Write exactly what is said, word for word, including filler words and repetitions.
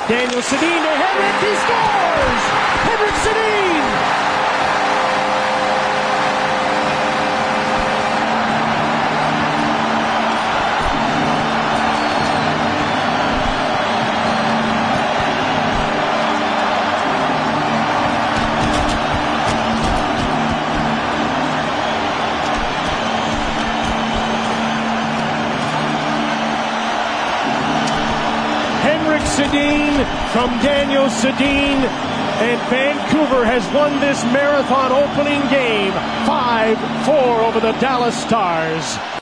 Daniel Sedin to Henrik. He scores! Henrik Sedin! Henrik Sedin from Daniel Sedin, and Vancouver has won this marathon opening game five four over the Dallas Stars.